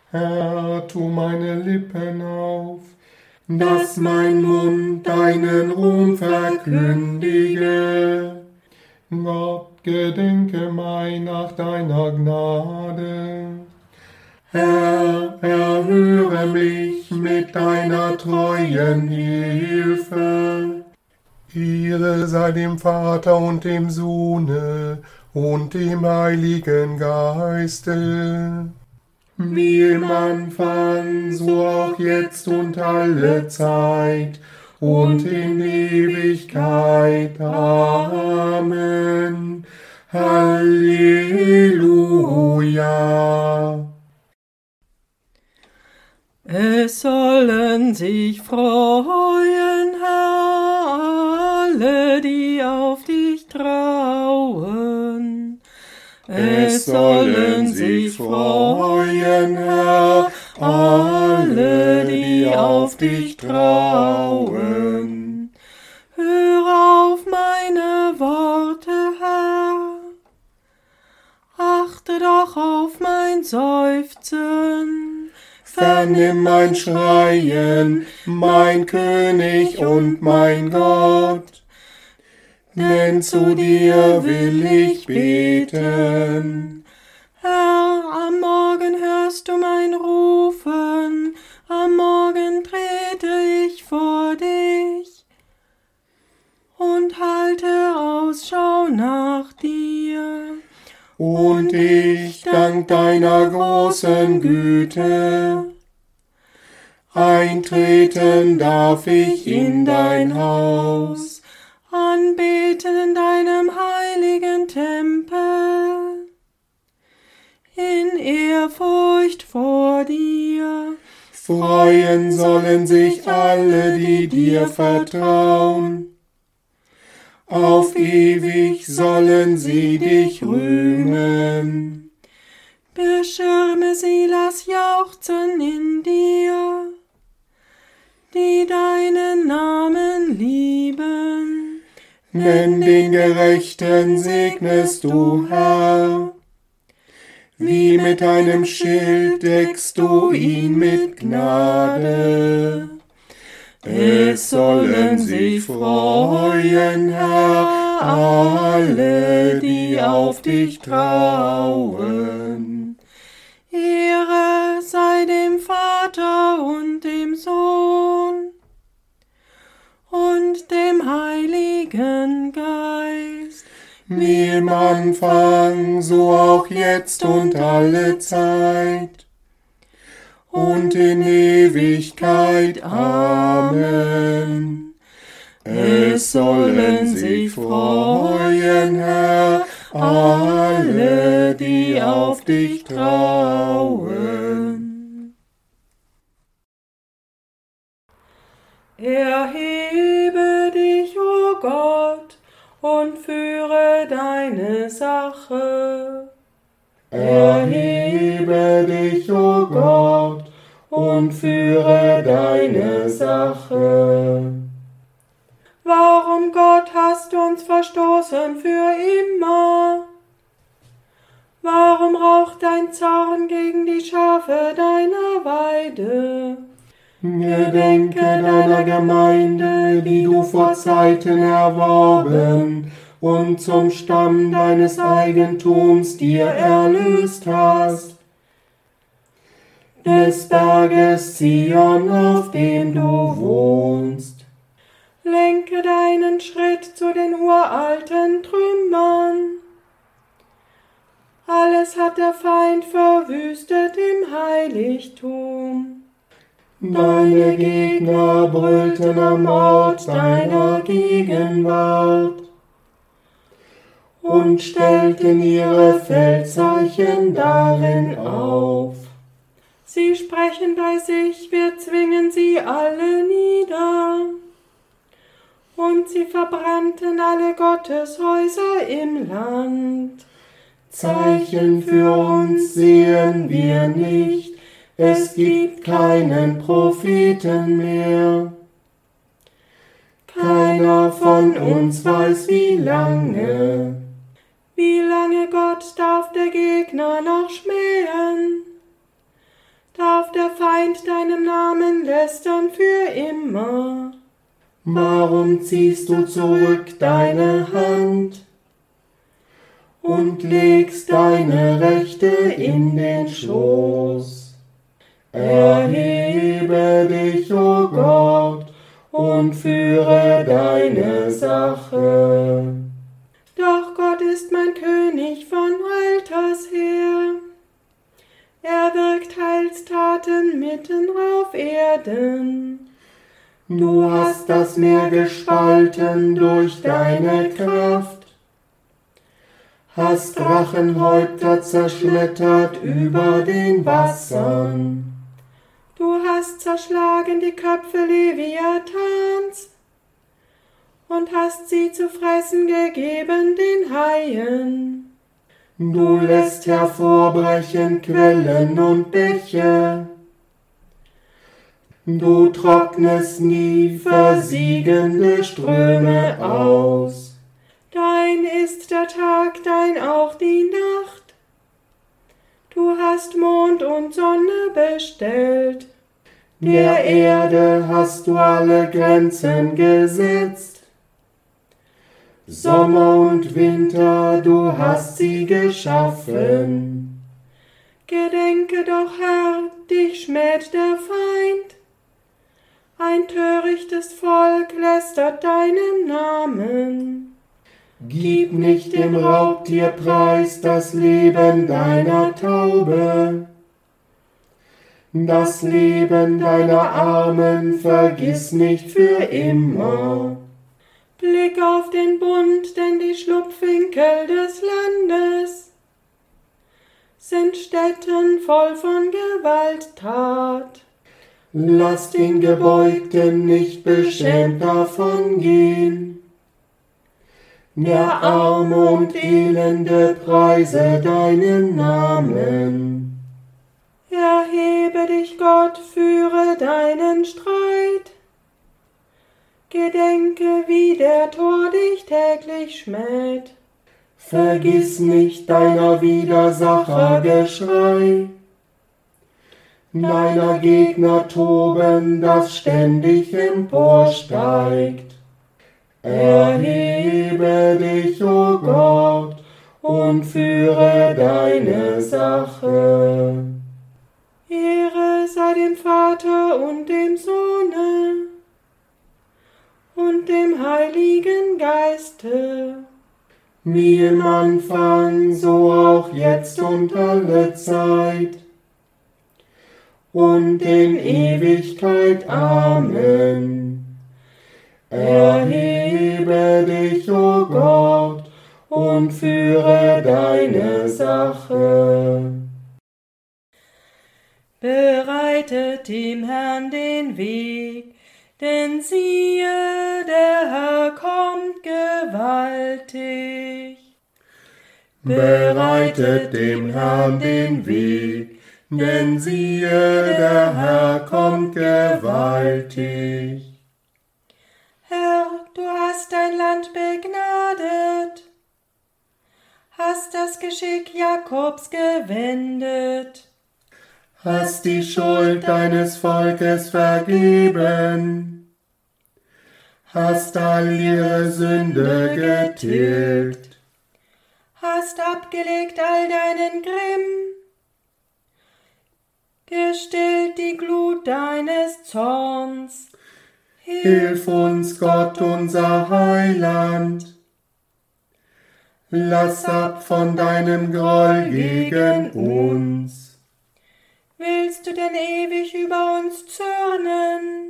Herr, tu meine Lippen auf, dass mein Mund deinen Ruhm verkündige. Gott, gedenke mein nach deiner Gnade. Herr, erhöre mich mit deiner treuen Hilfe. Ehre sei dem Vater und dem Sohne und dem Heiligen Geiste. Wie im Anfang, so auch jetzt und alle Zeit und in Ewigkeit. Amen. Halleluja. Es sollen sich freuen, Herr, alle, die auf dich trauen. Es sollen sich freuen, Herr, alle, die auf dich trauen. Hör auf meine Worte, Herr, achte doch auf mein Seufzen. Vernimm mein Schreien, mein König und mein Gott, denn zu dir will ich beten. Herr, am Morgen hörst du mein Rufen, am Morgen trete ich vor dich und halte Ausschau nach dir. Und ich dank deiner großen Güte. Eintreten darf ich in dein Haus, anbeten in deinem heiligen Tempel, in Ehrfurcht vor dir. Freuen sollen sich alle, die dir vertrauen. Auf ewig sollen sie dich rühmen. Beschirme sie, lass jauchzen in dir, die deinen Namen lieben. Denn den Gerechten segnest du, Herr. Wie mit einem Schild deckst du ihn mit Gnade. Es sollen sich freuen, Herr, alle, die auf dich trauen. Ehre sei dem Vater und dem Sohn und dem Heiligen Geist. Wie im Anfang, so auch jetzt und alle Zeit. Und in Ewigkeit. Amen. Es sollen sich freuen, Herr, alle, die auf dich trauen. Erhebe dich, o Gott, und führe deine Sache. Erhebe dich, o Gott, und führe deine Sache. Warum, Gott, hast du uns verstoßen für immer? Warum raucht dein Zorn gegen die Schafe deiner Weide? Gedenke deiner Gemeinde, die du vor Zeiten erworben und zum Stamm deines Eigentums dir erlöst hast. Des Berges Zion, auf dem du wohnst. Lenke deinen Schritt zu den uralten Trümmern. Alles hat der Feind verwüstet im Heiligtum. Deine Gegner brüllten am Ort deiner Gegenwart und stellten ihre Feldzeichen darin auf. Sie sprechen bei sich, wir zwingen sie alle nieder. Und sie verbrannten alle Gotteshäuser im Land. Zeichen für uns sehen wir nicht, es gibt keinen Propheten mehr. Keiner von uns weiß, wie lange. Wie lange, Gott, darf der Gegner noch schmähen? deinem Namen lästern für immer. Warum ziehst du zurück deine Hand und legst deine Rechte in den Schoß? Erhebe dich, o Gott, und führe deine Sache. Doch Gott ist mein König von alters her. Er wirkt Heilstaten mitten auf Erden. Du hast das Meer gespalten durch deine Kraft, hast Drachenhäupter zerschmettert über den Wassern. Du hast zerschlagen die Köpfe Leviathans und hast sie zu fressen gegeben den Haien. Du lässt hervorbrechen Quellen und Bäche. Du trocknest nie versiegende Ströme aus. Dein ist der Tag, dein auch die Nacht. Du hast Mond und Sonne bestellt. Der Erde hast du alle Grenzen gesetzt. Sommer und Winter, du hast sie geschaffen. Gedenke doch, Herr, dich schmäht der Feind. Ein törichtes Volk lästert deinen Namen. Gib nicht dem Raubtier preis das Leben deiner Taube. Das Leben deiner Armen vergiss nicht für immer. Blick auf den Bund, denn die Schlupfwinkel des Landes sind Stätten voll von Gewalttat. Lass den Gebeugten nicht beschämt davongehen. Der Arme und Elende preise deinen Namen. Erhebe dich, Gott, führe deinen Streit. Gedenke, wie der Tor dich täglich schmäht. Vergiss nicht deiner Widersacher Geschrei, deiner Gegner Toben, das ständig emporsteigt. Erhebe dich, o Gott, und führe deine Sache. Ehre sei dem Vater und dem Sohne und dem Heiligen Geiste, Wie im Anfang, so auch jetzt und alle Zeit und in Ewigkeit. Amen. Erhebe dich, o Gott, und führe deine Sache. Bereitet dem Herrn den Weg, denn siehe, der Herr kommt gewaltig. Bereitet dem Herrn den Weg, denn siehe, der Herr kommt gewaltig. Herr, du hast dein Land begnadet, hast das Geschick Jakobs gewendet, Hast die Schuld deines Volkes vergeben, hast all ihre Sünde getilgt, hast abgelegt all deinen Grimm, gestillt die Glut deines Zorns. Hilf uns, Gott, unser Heiland. Lass ab von deinem Groll gegen uns. Willst du denn ewig über uns zürnen?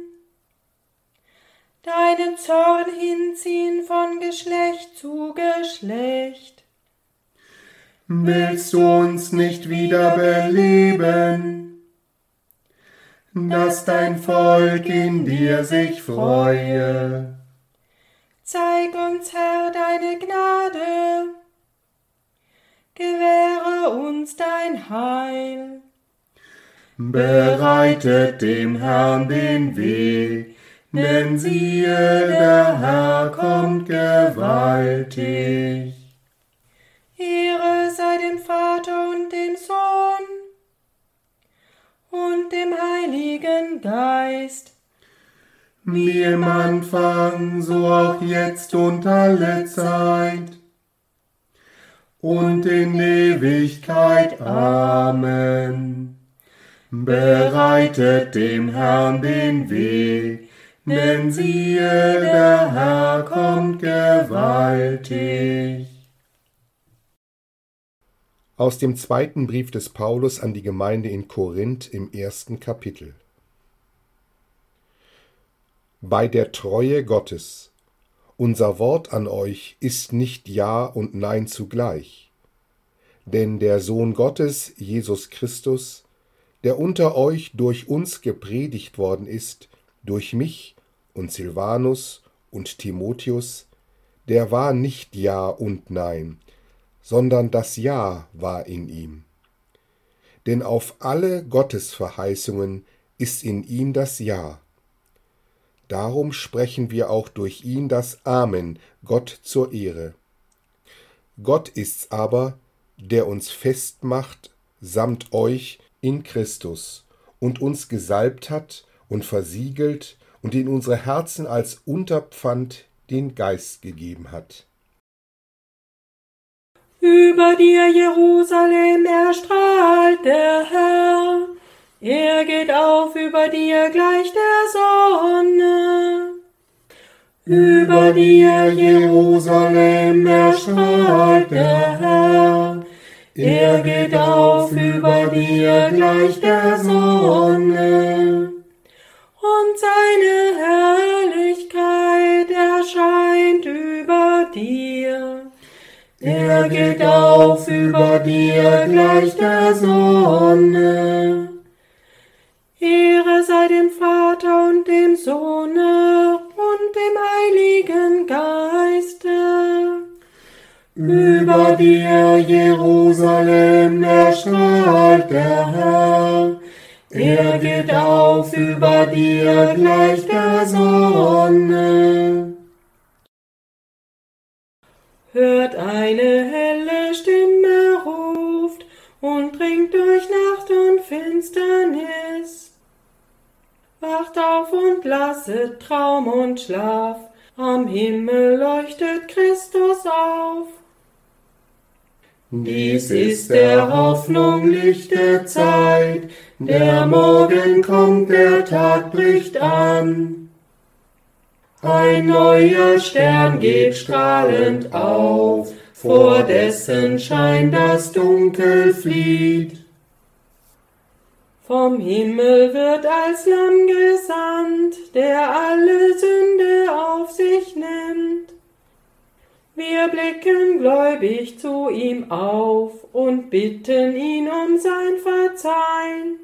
Deinen Zorn hinziehen von Geschlecht zu Geschlecht? Willst du uns nicht wieder beleben, dass dein Volk in dir sich freue? Zeig uns, Herr, deine Gnade, gewähre uns dein Heil. Bereitet dem Herrn den Weg, denn siehe, der Herr kommt gewaltig. Ehre sei dem Vater und dem Sohn und und dem Heiligen Geist. Wie im Anfang, so auch jetzt und alle Zeit und in Ewigkeit. Amen. Bereitet dem Herrn den Weg, denn siehe, der Herr kommt gewaltig. Aus dem zweiten Brief des Paulus an die Gemeinde in Korinth im 1. Kapitel. Bei der Treue Gottes. Unser Wort an euch ist nicht Ja und Nein zugleich. Denn der Sohn Gottes, Jesus Christus, der unter euch durch uns gepredigt worden ist, durch mich und Silvanus und Timotheus, der war nicht Ja und Nein, sondern das Ja war in ihm. Denn auf alle Gottesverheißungen ist in ihm das Ja. Darum sprechen wir auch durch ihn das Amen, Gott zur Ehre. Gott ist's aber, der uns festmacht, samt euch in Christus, und uns gesalbt hat und versiegelt und in unsere Herzen als Unterpfand den Geist gegeben hat. Über dir, Jerusalem, erstrahlt der Herr. Er geht auf über dir gleich der Sonne. Über dir, Jerusalem, erstrahlt der Herr. Er geht auf über dir gleich der Sonne. Und seine Herrlichkeit erscheint über dir. Er geht auf über dir gleich der Sonne. Ehre sei dem Vater und dem Sohne und dem Heiligen Geiste. Über dir, Jerusalem, erstrahlt der Herr. Er geht auf über dir gleich der Sonne. Hört, eine helle Stimme ruft und dringt durch Nacht und Finsternis. Wacht auf und lasset Traum und Schlaf, am Himmel leuchtet Christus auf. Dies ist der Hoffnung lichte Zeit, der Morgen kommt, der Tag bricht an. Ein neuer Stern geht strahlend auf, vor dessen Schein das Dunkel flieht. Vom Himmel wird als Lamm gesandt, der alle Sünde auf sich nimmt. Wir blicken gläubig zu ihm auf und bitten ihn um sein Verzeihen.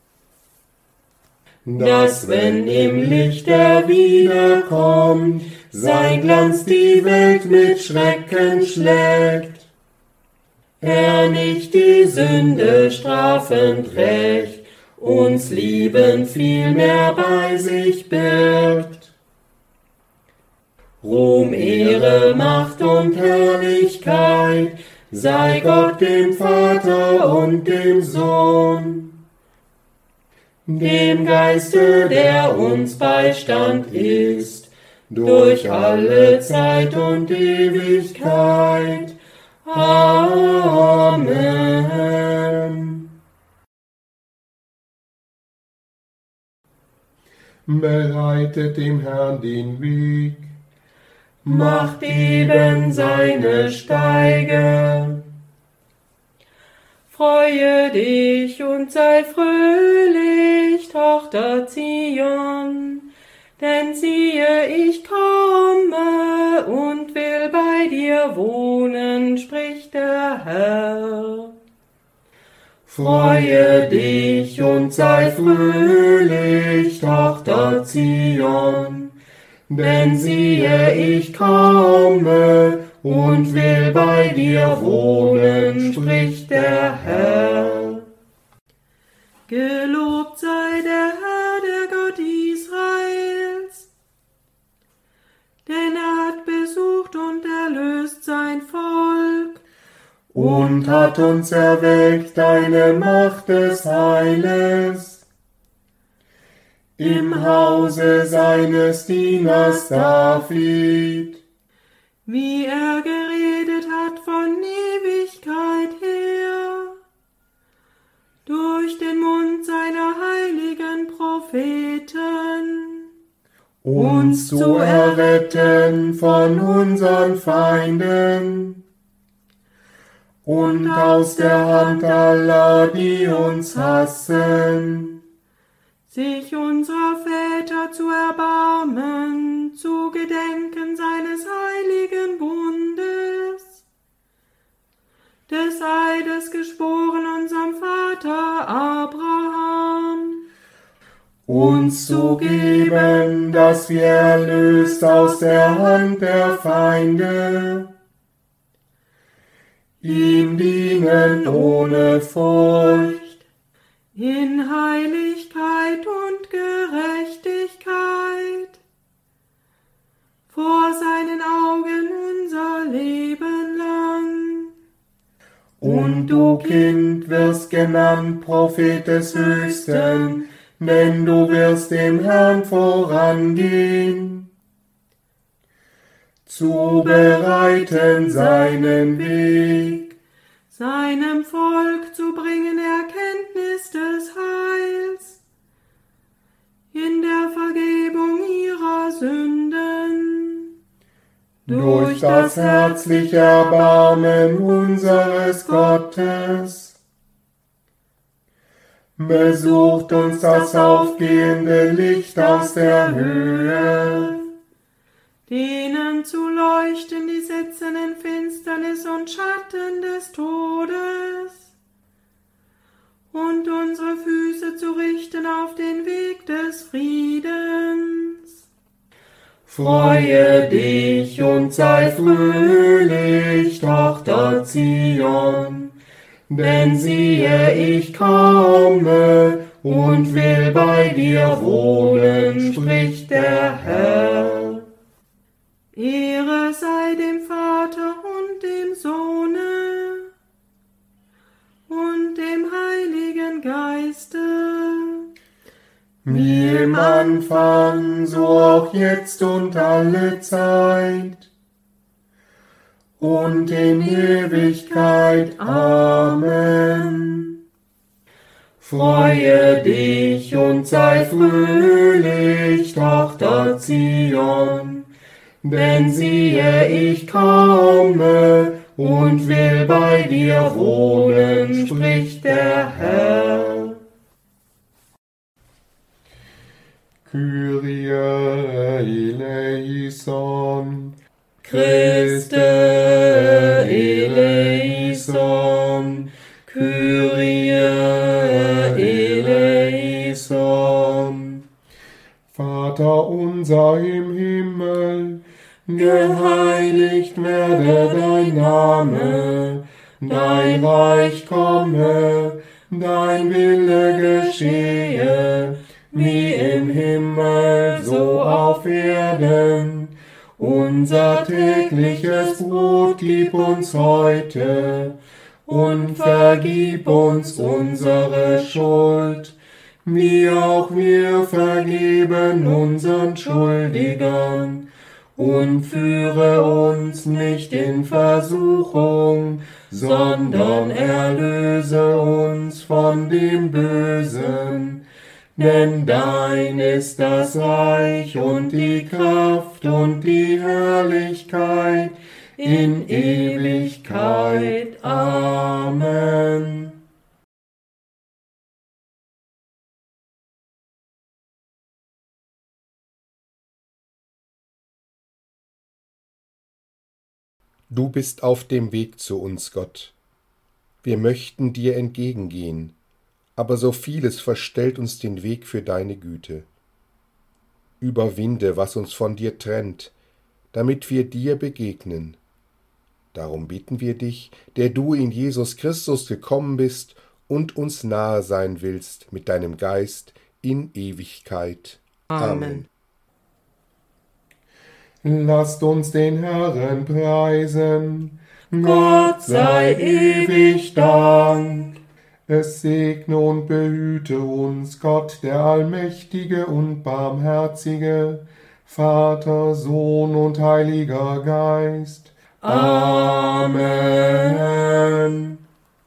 Dass, wenn im Licht er wiederkommt, sein Glanz die Welt mit Schrecken schlägt. Er nicht die Sünde strafend rächt, uns lieben vielmehr bei sich birgt. Ruhm, Ehre, Macht und Herrlichkeit sei Gott dem Vater und dem Sohn, dem Geiste, der uns Beistand ist, durch alle Zeit und Ewigkeit. Amen. Bereitet dem Herrn den Weg, macht eben seine Steige. Freue dich und sei fröhlich, Tochter Zion, denn siehe, ich komme und will bei dir wohnen, spricht der Herr. Freue dich und sei fröhlich, Tochter Zion, denn siehe, ich komme und will bei dir wohnen, spricht der Herr. Gelobt sei der Herr, der Gott Israels, denn er hat besucht und erlöst sein Volk Und hat uns erweckt eine Macht des Heiles, im Hause seines Dieners David, wie er geredet hat von Ewigkeit her, durch den Mund seiner heiligen Propheten, uns zu erretten von unseren Feinden und aus der Hand aller, die uns hassen, sich unserer Väter zu erbarmen, zu gedenken seines heiligen Bundes, des Eides geschworen unserem Vater Abraham, uns zu geben, dass wir erlöst aus der Hand der Feinde ihm dienen ohne Furcht, in Heiligkeit und Gerechtigkeit, vor seinen Augen unser Leben lang. Und du, Kind, wirst genannt Prophet des Höchsten, denn du wirst dem Herrn vorangehen, zu bereiten seinen Weg, seinem Volk zu bringen Erkenntnis des Heils, in der Vergebung ihrer Sünden, durch das herzliche Erbarmen unseres Gottes. Besucht uns das aufgehende Licht aus der Höhe, denen zu leuchten, die sitzen in Finsternis und Schatten des Todes, und unsere Füße zu richten auf den Weg des Friedens. Freue dich und sei fröhlich, Tochter Zion, denn siehe, ich komme und will bei dir wohnen, spricht der Herr. Ehre sei dem Vater und dem Sohne und dem Heiligen Geiste, Wie im Anfang, so auch jetzt und alle Zeit und in Ewigkeit. Amen. Freue dich und sei fröhlich, Tochter Zion, denn siehe, ich komme und will bei dir wohnen, spricht der Herr. Kyrie eleison, Christe eleison, Kyrie eleison. Vater unser im Himmel, geheiligt werde dein Name, dein Reich komme, dein Wille geschehe, wie im Himmel, so auf Erden. Unser tägliches Brot gib uns heute und vergib uns unsere Schuld, wie auch wir vergeben unseren Schuldigern. Und führe uns nicht in Versuchung, sondern erlöse uns von dem Bösen. Denn dein ist das Reich und die Kraft und die Herrlichkeit in Ewigkeit. Amen. Du bist auf dem Weg zu uns, Gott. Wir möchten dir entgegengehen, aber so vieles verstellt uns den Weg für deine Güte. Überwinde, was uns von dir trennt, damit wir dir begegnen. Darum bitten wir dich, der du in Jesus Christus gekommen bist und uns nahe sein willst mit deinem Geist in Ewigkeit. Amen. Lasst uns den Herrn preisen. Gott sei ewig Dank. Es segne und behüte uns Gott, der Allmächtige und Barmherzige, Vater, Sohn und Heiliger Geist. Amen.